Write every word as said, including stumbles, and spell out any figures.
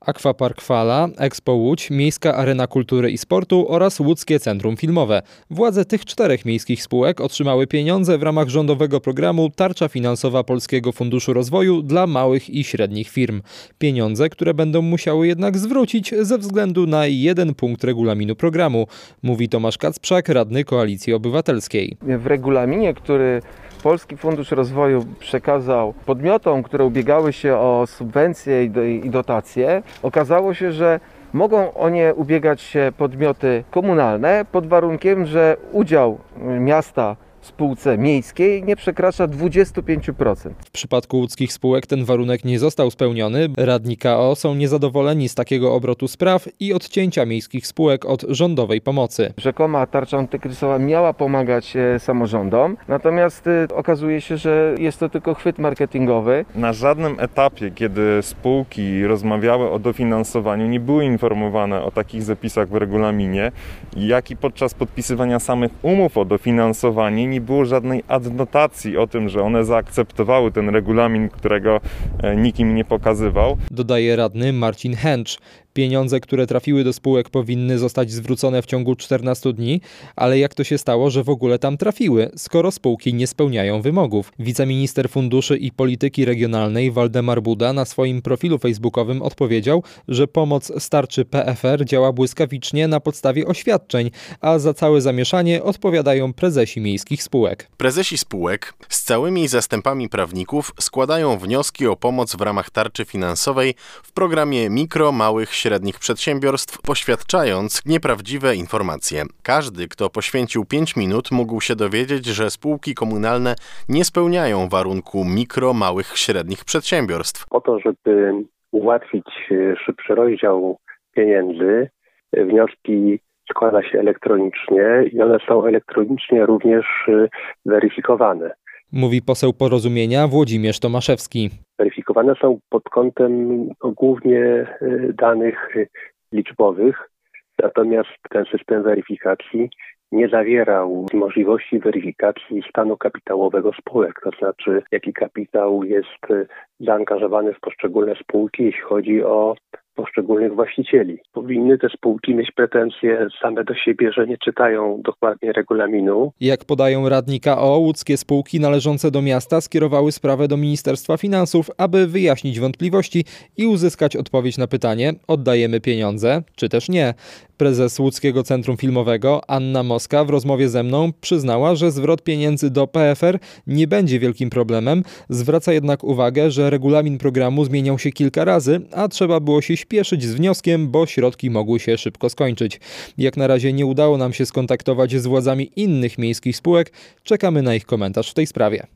Aquapark Fala, Expo Łódź, Miejska Arena Kultury i Sportu oraz Łódzkie Centrum Filmowe. Władze tych czterech miejskich spółek otrzymały pieniądze w ramach rządowego programu Tarcza Finansowa Polskiego Funduszu Rozwoju dla małych i średnich firm. Pieniądze, które będą musiały jednak zwrócić ze względu na jeden punkt regulaminu programu, mówi Tomasz Kacprzak, radny Koalicji Obywatelskiej. W regulaminie, który Polski Fundusz Rozwoju przekazał podmiotom, które ubiegały się o subwencje i dotacje, okazało się, że mogą o nie ubiegać się podmioty komunalne pod warunkiem, że udział miasta w spółce miejskiej nie przekracza dwadzieścia pięć procent. W przypadku łódzkich spółek ten warunek nie został spełniony. Radni K O są niezadowoleni z takiego obrotu spraw i odcięcia miejskich spółek od rządowej pomocy. Rzekoma tarcza antykryzysowa miała pomagać samorządom, natomiast okazuje się, że jest to tylko chwyt marketingowy. Na żadnym etapie, kiedy spółki rozmawiały o dofinansowaniu, nie były informowane o takich zapisach w regulaminie, jak i podczas podpisywania samych umów o dofinansowanie nie było żadnej adnotacji o tym, że one zaakceptowały ten regulamin, którego nikt im nie pokazywał. Dodaje radny Marcin Hęcz. Pieniądze, które trafiły do spółek, powinny zostać zwrócone w ciągu czternastu dni, ale jak to się stało, że w ogóle tam trafiły, skoro spółki nie spełniają wymogów? Wiceminister Funduszy i Polityki Regionalnej Waldemar Buda na swoim profilu facebookowym odpowiedział, że pomoc z tarczy P F R działa błyskawicznie na podstawie oświadczeń, a za całe zamieszanie odpowiadają prezesi miejskich spółek. Prezesi spółek z całymi zastępami prawników składają wnioski o pomoc w ramach tarczy finansowej w programie mikro, małych, średnich przedsiębiorstw, poświadczając nieprawdziwe informacje. Każdy, kto poświęcił pięć minut, mógł się dowiedzieć, że spółki komunalne nie spełniają warunku mikro, małych, średnich przedsiębiorstw. Po to, żeby ułatwić szybszy rozdział pieniędzy, wnioski składa się elektronicznie i one są elektronicznie również weryfikowane. Mówi poseł Porozumienia Włodzimierz Tomaszewski. Weryfikowane są pod kątem głównie danych liczbowych, natomiast ten system weryfikacji nie zawierał możliwości weryfikacji stanu kapitałowego spółek, to znaczy jaki kapitał jest zaangażowany w poszczególne spółki, jeśli chodzi o poszczególnych właścicieli. Powinny te spółki mieć pretensje same do siebie, że nie czytają dokładnie regulaminu. Jak podają radni K O, łódzkie spółki należące do miasta skierowały sprawę do Ministerstwa Finansów, aby wyjaśnić wątpliwości i uzyskać odpowiedź na pytanie: oddajemy pieniądze, czy też nie? Prezes Łódzkiego Centrum Filmowego Anna Moska w rozmowie ze mną przyznała, że zwrot pieniędzy do P F R nie będzie wielkim problemem. Zwraca jednak uwagę, że regulamin programu zmieniał się kilka razy, a trzeba było się śpieszyć z wnioskiem, bo środki mogły się szybko skończyć. Jak na razie nie udało nam się skontaktować z władzami innych miejskich spółek. Czekamy na ich komentarz w tej sprawie.